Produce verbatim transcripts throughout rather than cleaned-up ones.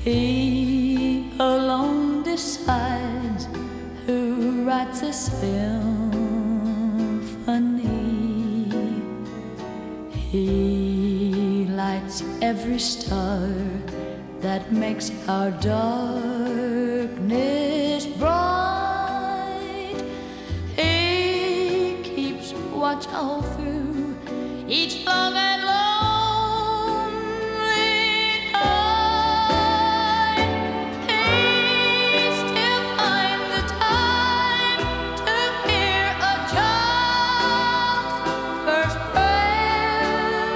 He alone decides who writes a symphony. He lights every star that makes our darkness bright. He keeps watch all through each long and lonely night. He still finds the time to hear a child's first prayer.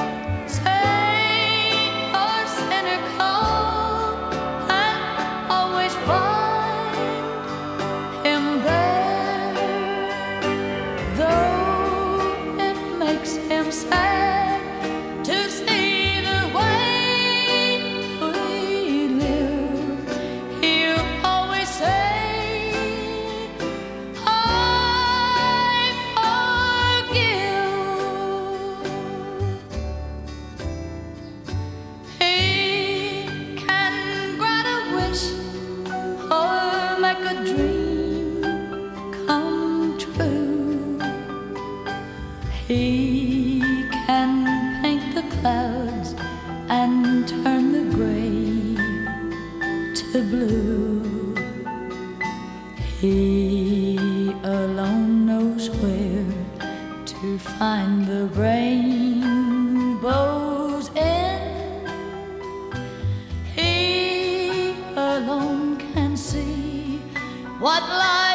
Saint or sinner call and always find him there. Though it makes him sad to see the way we live, he'll always say, I forgive. He can grant a wish or make a dream come true. He can paint the clouds and turn the gray to blue. He alone knows where to find the rainbow's end. He alone can see what lies